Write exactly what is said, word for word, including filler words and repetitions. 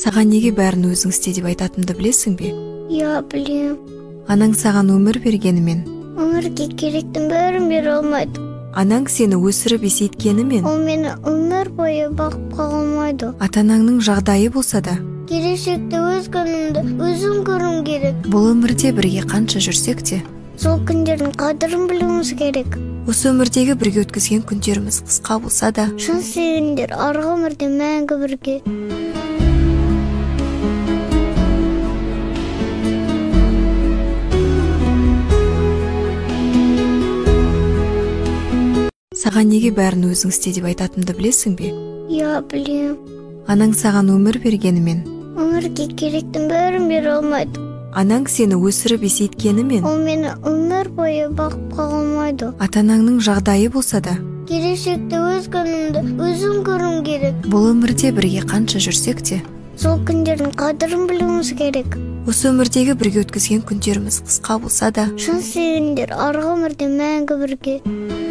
Саған неге бәрін өзің істе деп айтатынымды білесің бе? Иә, білем. Анаң саған өмір бергенімен, Өмірге керектің бәрін бере алмайды. анаң сені өсіріп есейткенімен, Ол мені өмір бойы бақып қала алмайды. ата-анаңның жағдайы болса да, Келешекте өз күнімді өзім көрім керек. бұл өмірде бірге қанша жүрсек те, Сол күндердің қадірін білуіміз керек. осы өмірдегі бірге өткізген күндеріміз қысқа болса да, Шын сүйгендер арғы өмірде мәңгі бірге. саған неге бәрін өзің істе деп айтатынымды білесің бе? Иә, білем. Анаң саған өмір бергенімен, Өмірге керектің бәрін бере алмайды. анаң сені өсіріп есейткенімен, Ол мені өмір бойы бақып қала алмайды. ата-анаңның жағдайы болса да, Келешекте өз күнімді өзім көрім керек. бұл өмірде бірге қанша жүрсек те, Сол күндердің қадірін білуіміз керек. осы өмірдегі бірге өткізген күндеріміз қысқа болса да, Шын сүйгендер арғы өмірде мәңгі бірге.